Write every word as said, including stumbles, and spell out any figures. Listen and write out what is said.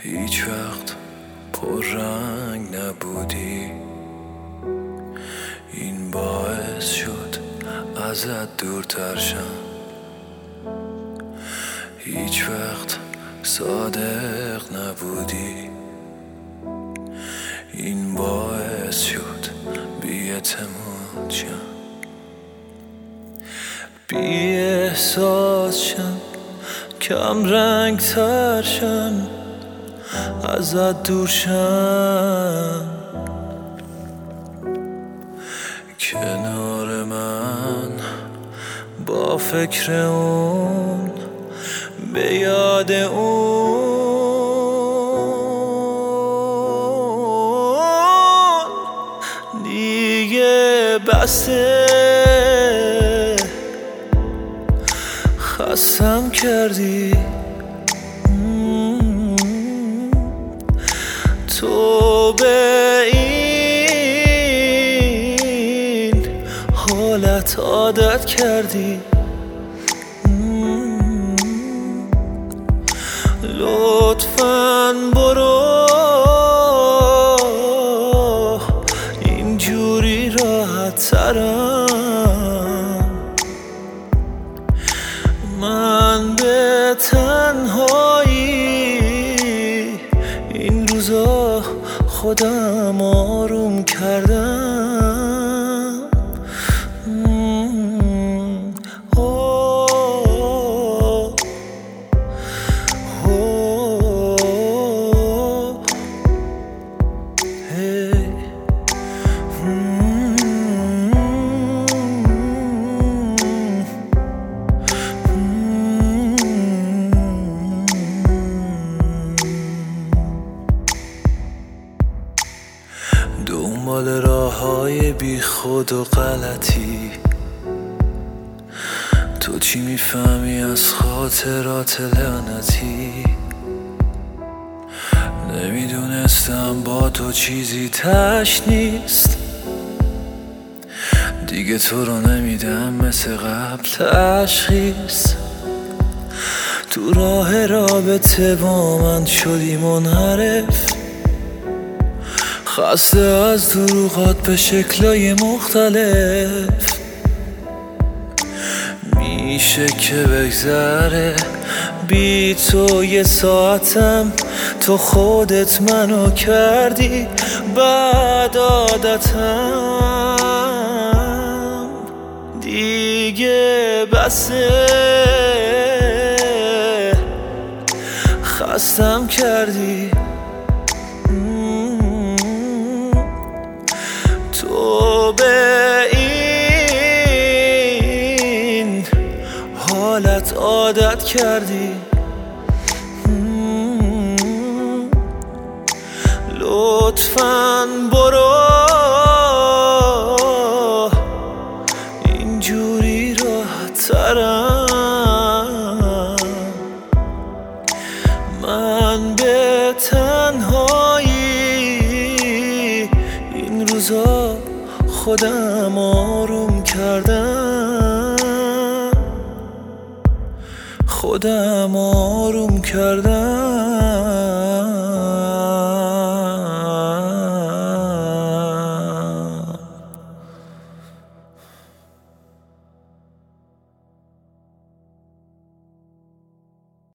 هیچ وقت پررنگ نبودی، این باعث شد ازت دورتر شم. هیچ وقت صادق نبودی، این باعث شد بی‌اعتماد شم. بی احساس شم، کم رنگ تر شم، ازت دور شم. کنار من با فکر اون، به یاد اون دیگه بسه. خستم کردی تو به این حالت عادت کردی. لطفاً برو، اینجوری راحت ترم. من به تنهایی این روزا خودم آروم کردم. مم. اوه. اوه. هی. مم. دنبال راه‌های بی خود و غلطی، تو چی میفهمی از خاطرات لعنتی؟ نمیدونستم با تو چیزی تش نیست، دیگه تو رو نمیدم مثل قبل تشخیص. تو راه رابطه با من شدی منحرف، خسته از دروغات به شکلای مختلف. میشه که بگذره بی تو یه ساعتم، تو خودت منو کردی بعد عادتم. دیگه بسه، خستم کردی تو به این حالت عادت کردی. لطفاً برو، اینجوری راحت ترم. من به تنهایی این روزا خودم آروم کردم، خودم آروم کردم.